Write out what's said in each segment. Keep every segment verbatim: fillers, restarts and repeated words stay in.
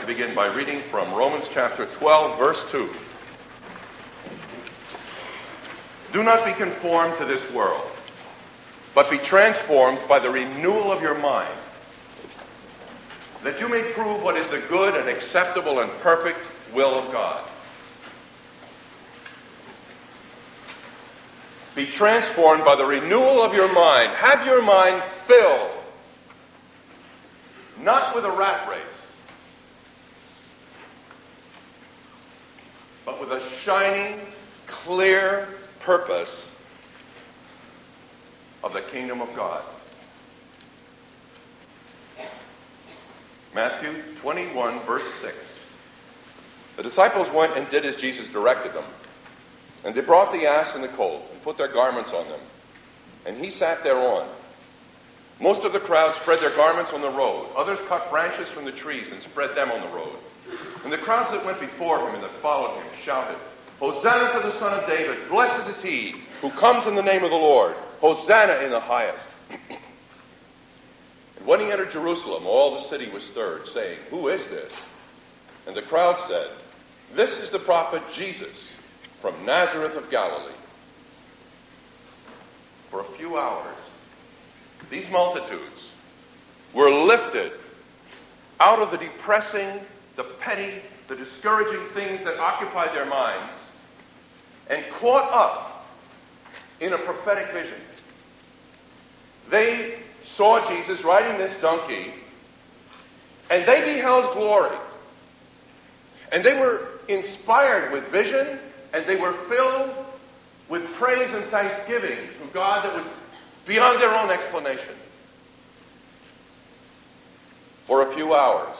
begin by reading from Romans chapter twelve, verse two. Do not be conformed to this world, but be transformed by the renewal of your mind, that you may prove what is the good and acceptable and perfect will of God. Be transformed by the renewal of your mind. Have your mind filled, not with a rat race, but with a shining, clear purpose of the kingdom of God. Matthew twenty-one, verse six. The disciples went and did as Jesus directed them. And they brought the ass and the colt and put their garments on them. And he sat thereon. Most of the crowd spread their garments on the road. Others cut branches from the trees and spread them on the road. And the crowds that went before him and that followed him shouted, Hosanna to the Son of David. Blessed is he who comes in the name of the Lord. Hosanna in the highest. And when he entered Jerusalem, all the city was stirred, saying, Who is this? And the crowd said, This is the prophet Jesus from Nazareth of Galilee. For a few hours, these multitudes were lifted out of the depressing, the petty, the discouraging things that occupied their minds and caught up in a prophetic vision. They saw Jesus riding this donkey, and they beheld glory. And they were inspired with vision, and they were filled with praise and thanksgiving to God that was beyond their own explanation. For a few hours,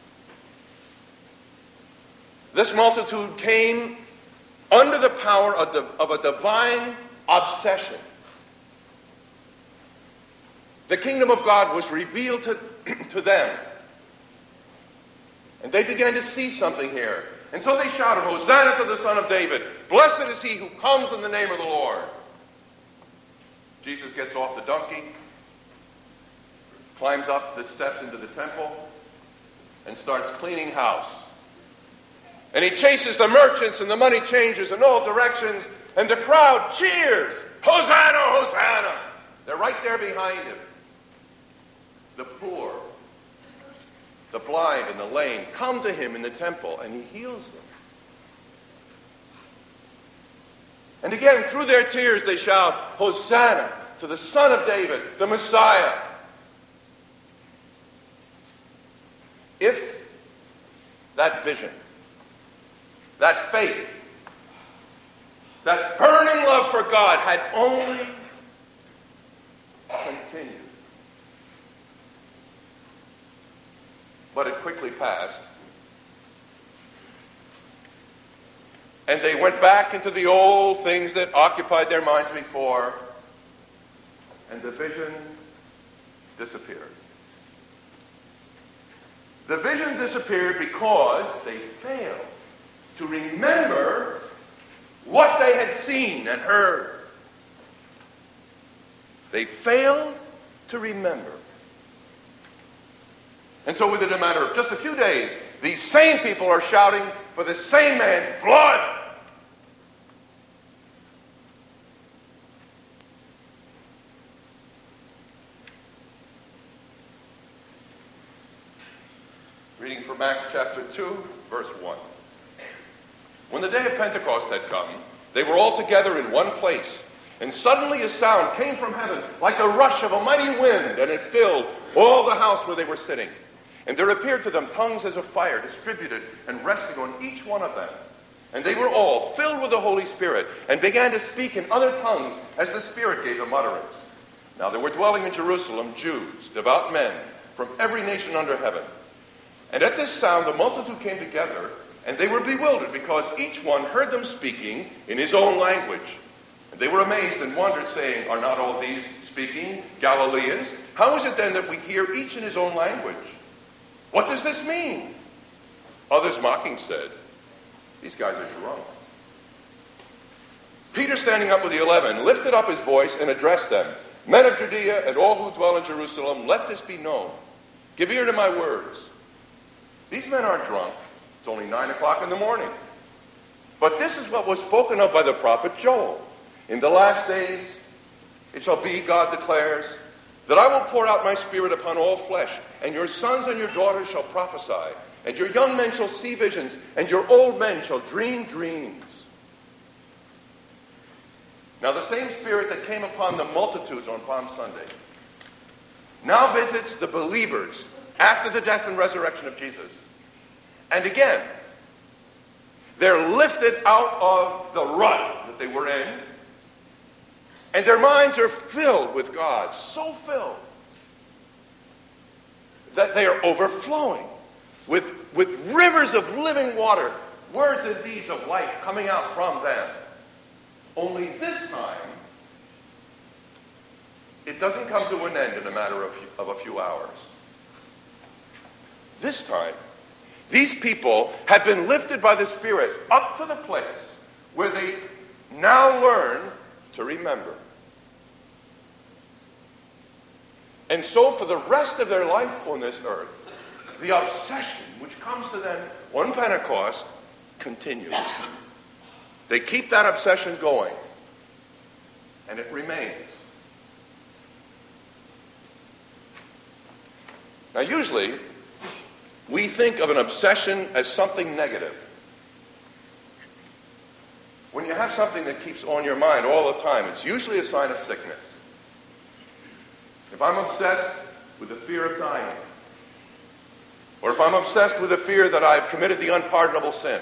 this multitude came under the power of, the, of a divine obsession. The kingdom of God was revealed to, to them. And they began to see something here. And so they shouted, Hosanna to the Son of David. Blessed is he who comes in the name of the Lord. Jesus gets off the donkey, climbs up the steps into the temple, and starts cleaning house. And he chases the merchants and the money changers in all directions, and the crowd cheers, Hosanna, Hosanna. They're right there behind him. The poor, the blind, and the lame come to him in the temple, and he heals them. And again, through their tears, they shout, Hosanna to the Son of David, the Messiah. If that vision, that faith, that burning love for God had only continued. But it quickly passed. And they went back into the old things that occupied their minds before, and the vision disappeared. The vision disappeared because they failed to remember what they had seen and heard. They failed to remember. And so within a matter of just a few days, these same people are shouting for the same man's blood. Reading from Acts chapter two, verse one. When the day of Pentecost had come, they were all together in one place. And suddenly a sound came from heaven like the rush of a mighty wind, and it filled all the house where they were sitting. And there appeared to them tongues as of fire, distributed and resting on each one of them. And they were all filled with the Holy Spirit, and began to speak in other tongues as the Spirit gave them utterance. Now there were dwelling in Jerusalem Jews, devout men, from every nation under heaven. And at this sound the multitude came together, and they were bewildered, because each one heard them speaking in his own language. And they were amazed and wondered, saying, Are not all these speaking Galileans? How is it then that we hear each in his own language? What does this mean? Others mocking said, These guys are drunk. Peter, standing up with the eleven, lifted up his voice and addressed them. Men of Judea and all who dwell in Jerusalem, let this be known. Give ear to my words. These men aren't drunk. It's only nine o'clock in the morning. But this is what was spoken of by the prophet Joel. In the last days, it shall be, God declares, that I will pour out my spirit upon all flesh, and your sons and your daughters shall prophesy, and your young men shall see visions, and your old men shall dream dreams. Now the same spirit that came upon the multitudes on Palm Sunday now visits the believers after the death and resurrection of Jesus. And again, they're lifted out of the rut that they were in, and their minds are filled with God, so filled that they are overflowing with, with rivers of living water, words and deeds of life coming out from them. Only this time, it doesn't come to an end in a matter of, of a few hours. This time, these people have been lifted by the Spirit up to the place where they now learn to remember. And so for the rest of their life on this earth, the obsession which comes to them on Pentecost continues. They keep that obsession going, and it remains. Now usually, we think of an obsession as something negative. When you have something that keeps on your mind all the time, it's usually a sign of sickness. If I'm obsessed with the fear of dying, or if I'm obsessed with the fear that I've committed the unpardonable sin,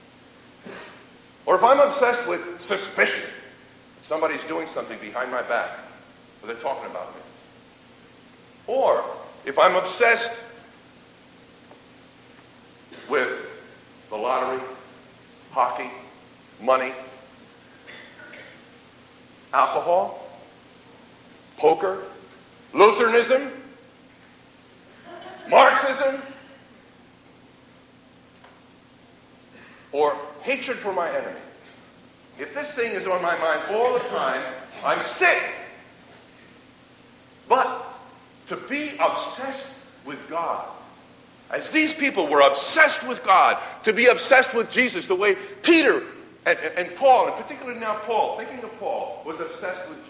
or if I'm obsessed with suspicion that somebody's doing something behind my back, or they're talking about me, or if I'm obsessed with the lottery, hockey, money, alcohol, poker, Lutheranism, Marxism, or hatred for my enemy. If this thing is on my mind all the time, I'm sick. But to be obsessed with God, as these people were obsessed with God, to be obsessed with Jesus, the way Peter and, and Paul, and particularly now Paul, thinking of Paul, was obsessed with Jesus.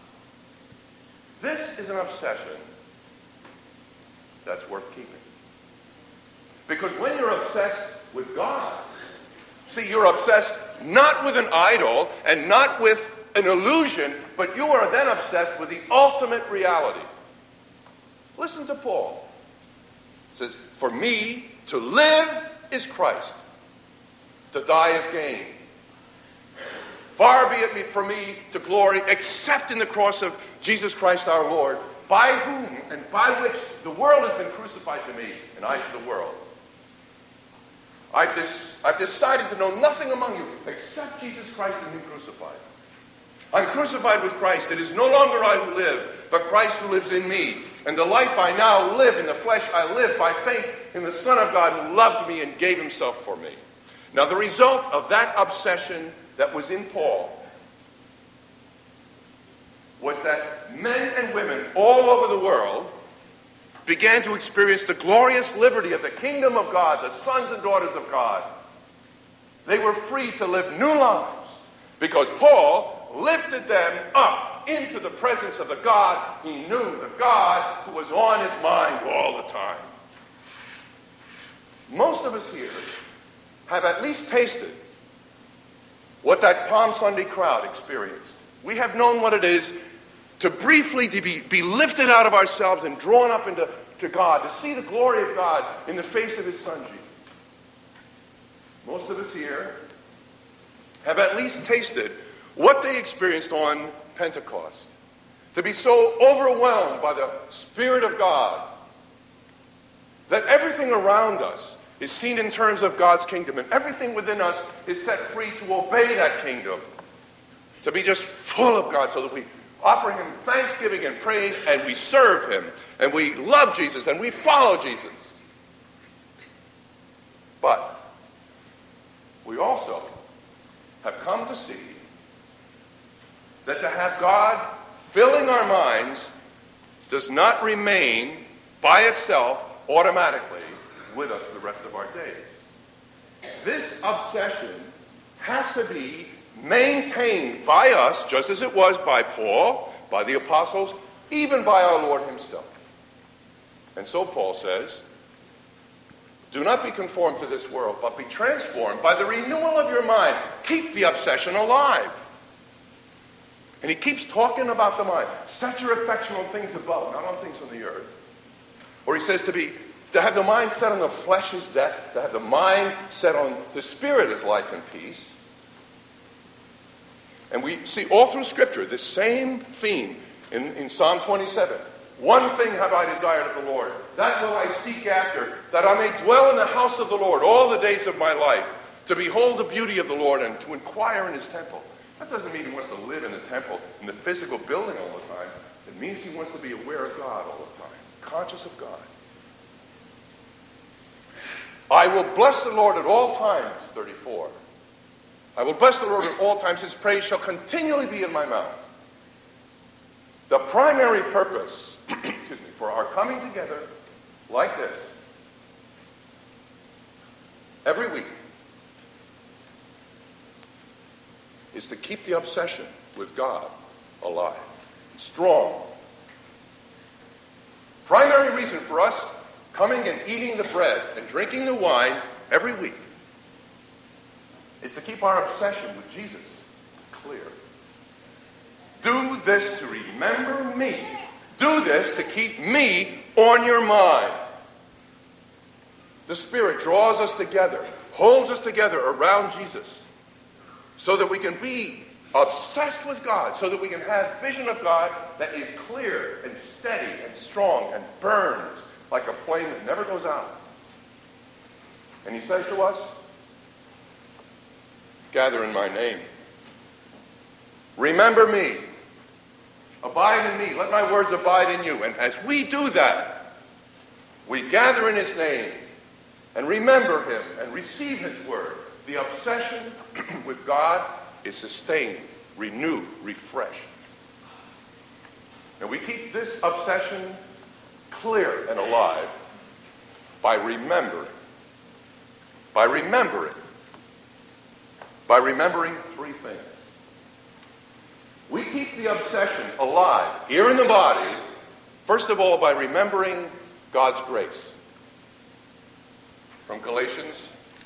This is an obsession that's worth keeping. Because when you're obsessed with God, see, you're obsessed not with an idol and not with an illusion, but you are then obsessed with the ultimate reality. Listen to Paul. He says, for me to live is Christ, to die is gain. Far be it from me to glory, except in the cross of Jesus Christ our Lord, by whom and by which the world has been crucified to me, and I to the world. I've, dis- I've decided to know nothing among you except Jesus Christ and Him crucified. I'm crucified with Christ. It is no longer I who live, but Christ who lives in me. And the life I now live in the flesh, I live by faith in the Son of God who loved me and gave Himself for me. Now the result of that obsession that was in Paul was that men and women all over the world began to experience the glorious liberty of the kingdom of God, the sons and daughters of God. They were free to live new lives because Paul lifted them up into the presence of the God he knew, the God who was on his mind all the time. Most of us here have at least tasted what that Palm Sunday crowd experienced. We have known what it is to briefly to be, be lifted out of ourselves and drawn up into to God, to see the glory of God in the face of His Son, Jesus. Most of us here have at least tasted what they experienced on Pentecost. To be so overwhelmed by the Spirit of God that everything around us is seen in terms of God's kingdom, and everything within us is set free to obey that kingdom. To be just full of God so that we offer Him thanksgiving and praise, and we serve Him, and we love Jesus, and we follow Jesus. But we also have come to see that to have God filling our minds does not remain by itself automatically with us the rest of our days. This obsession has to be maintained by us, just as it was by Paul, by the apostles, even by our Lord himself. And so Paul says, do not be conformed to this world, but be transformed by the renewal of your mind. Keep the obsession alive. And he keeps talking about the mind. Set your affection on things above, not on things on the earth. Or he says to be to have the mind set on the flesh is death, to have the mind set on the spirit is life and peace. And we see all through Scripture this same theme in, in Psalm twenty-seven. One thing have I desired of the Lord, that will I seek after, that I may dwell in the house of the Lord all the days of my life, to behold the beauty of the Lord and to inquire in his temple. That doesn't mean he wants to live in the temple, in the physical building all the time. It means he wants to be aware of God all the time, conscious of God. I will bless the Lord at all times, thirty-four. I will bless the Lord at all times. His praise shall continually be in my mouth. The primary purpose, excuse me, for our coming together like this every week is to keep the obsession with God alive, strong. Primary reason for us coming and eating the bread and drinking the wine every week is to keep our obsession with Jesus clear. Do this to remember me. Do this to keep me on your mind. The Spirit draws us together, holds us together around Jesus, so that we can be obsessed with God, so that we can have vision of God that is clear and steady and strong and burns like a flame that never goes out. And he says to us, gather in my name. Remember me. Abide in me. Let my words abide in you. And as we do that, we gather in his name and remember him and receive his word. The obsession with God is sustained, renewed, refreshed. And we keep this obsession clear and alive by remembering. By remembering. By remembering three things. We keep the obsession alive here in the body, first of all, by remembering God's grace. From Galatians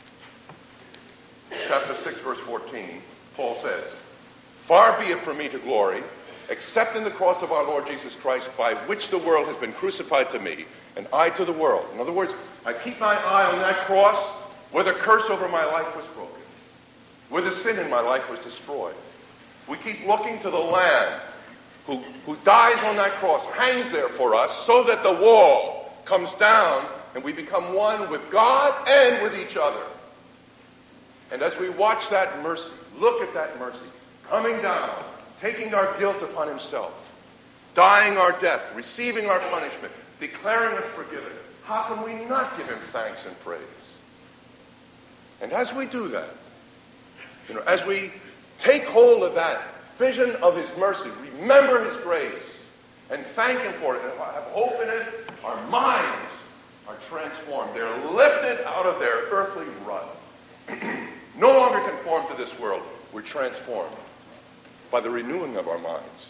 chapter six, verse fourteen, Paul says, far be it from me to glory, except in the cross of our Lord Jesus Christ, by which the world has been crucified to me, and I to the world. In other words, I keep my eye on that cross where the curse over my life was broken, where the sin in my life was destroyed. We keep looking to the Lamb who, who dies on that cross, hangs there for us, so that the wall comes down and we become one with God and with each other. And as we watch that mercy, look at that mercy, coming down, taking our guilt upon himself, dying our death, receiving our punishment, declaring us forgiven, how can we not give him thanks and praise? And as we do that, you know, as we take hold of that vision of his mercy, remember his grace, and thank him for it, and have hope in it, our minds are transformed. They're lifted out of their earthly rut. No longer conformed to this world. We're transformed by the renewing of our minds.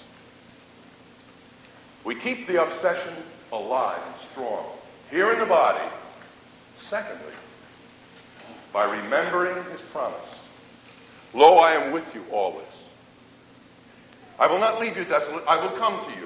We keep the obsession alive and strong here in the body. Secondly, by remembering his promise. Lo, I am with you always. I will not leave you desolate. I will come to you.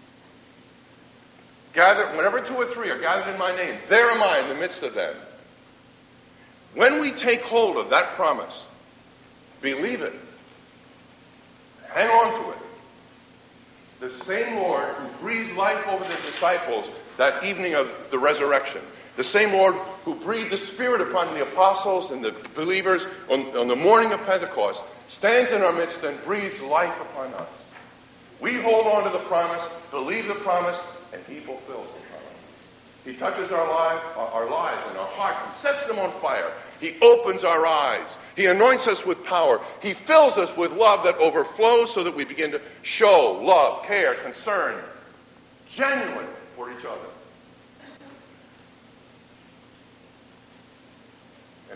Gather, whenever two or three are gathered in my name, there am I in the midst of them. When we take hold of that promise, believe it, hang on to it. The same Lord who breathed life over the disciples that evening of the resurrection, the same Lord who breathed the Spirit upon the apostles and the believers on, on the morning of Pentecost, stands in our midst and breathes life upon us. We hold on to the promise, believe the promise, and he fulfills the promise. He touches our, life, our lives and our hearts and sets them on fire. He opens our eyes. He anoints us with power. He fills us with love that overflows so that we begin to show love, care, concern, genuine for each other.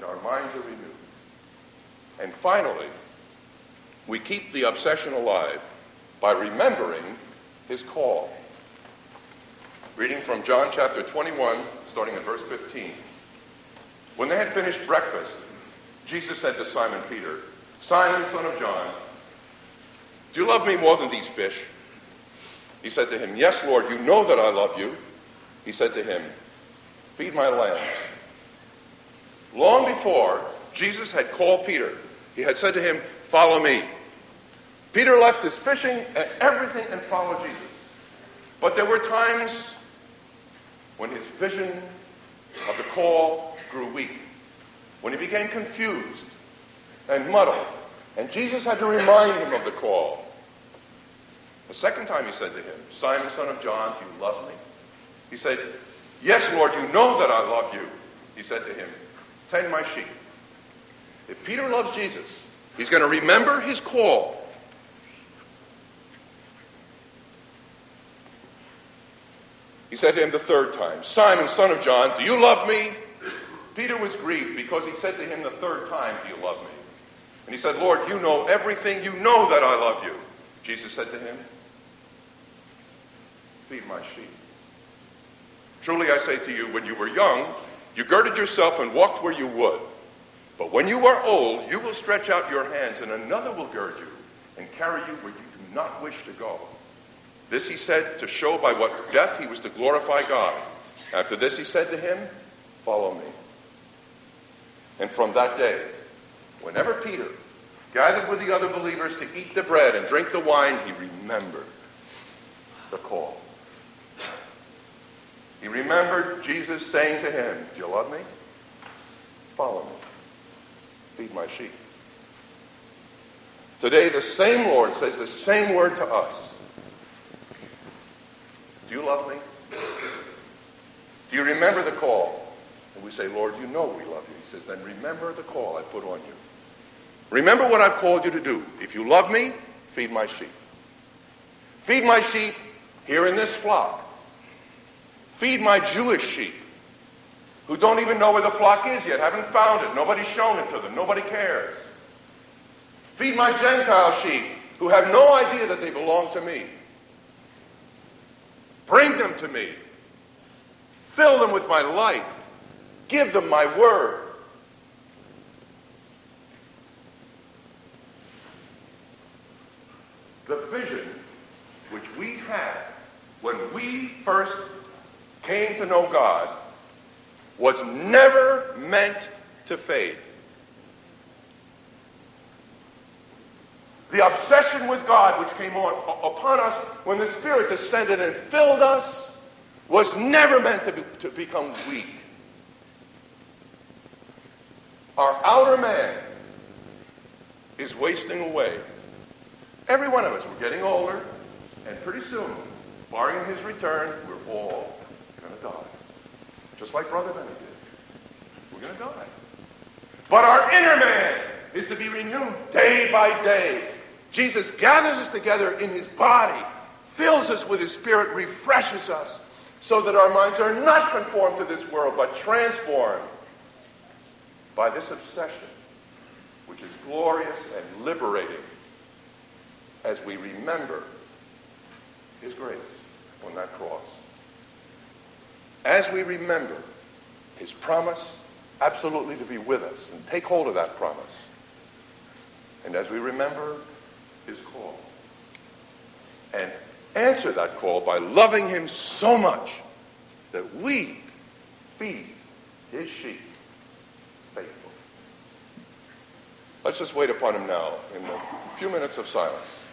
and our minds are renewed. And finally, we keep the obsession alive by remembering his call. Reading from John chapter twenty-one, starting at verse fifteen. When they had finished breakfast, Jesus said to Simon Peter, "Simon, son of John, do you love me more than these fish?" He said to him, "Yes, Lord, you know that I love you." He said to him, "Feed my lambs." Long before, Jesus had called Peter. He had said to him, "Follow me." Peter left his fishing and everything and followed Jesus. But there were times when his vision of the call grew weak, when he became confused and muddled, and Jesus had to remind him of the call. The second time he said to him, "Simon, son of John, do you love me?" He said, "Yes, Lord, you know that I love you." He said to him, "Tend my sheep." If Peter loves Jesus, he's going to remember his call. He said to him the third time, "Simon, son of John, do you love me?" Peter was grieved because he said to him the third time, "Do you love me?" And he said, "Lord, you know everything. You know that I love you." Jesus said to him, "Feed my sheep. Truly I say to you, when you were young, you girded yourself and walked where you would. But when you are old, you will stretch out your hands, and another will gird you and carry you where you do not wish to go." This he said to show by what death he was to glorify God. After this he said to him, "Follow me." And from that day, whenever Peter gathered with the other believers to eat the bread and drink the wine, he remembered the call. He remembered Jesus saying to him, "Do you love me? Follow me. Feed my sheep." Today, the same Lord says the same word to us. Do you love me? Do you remember the call? And we say, "Lord, you know we love you." He says, "Then remember the call I put on you. Remember what I've called you to do. If you love me, feed my sheep. Feed my sheep here in this flock. Feed my Jewish sheep who don't even know where the flock is yet, haven't found it. Nobody's shown it to them. Nobody cares. Feed my Gentile sheep who have no idea that they belong to me. Bring them to me. Fill them with my life. Give them my word." The vision which we had when we first came to know God was never meant to fade. The obsession with God which came on, upon us when the Spirit descended and filled us was never meant to, be, to become weak. Our outer man is wasting away. Every one of us, we're getting older, and pretty soon, barring his return, we're all going to die. Just like Brother Benny did. We're going to die. But our inner man is to be renewed day by day. Jesus gathers us together in his body, fills us with his Spirit, refreshes us, so that our minds are not conformed to this world, but transformed by this obsession, which is glorious and liberating as we remember his grace on that cross. As we remember his promise absolutely to be with us and take hold of that promise. And as we remember his call and answer that call by loving him so much that we feed his sheep faithfully. Let's just wait upon him now in a few minutes of silence.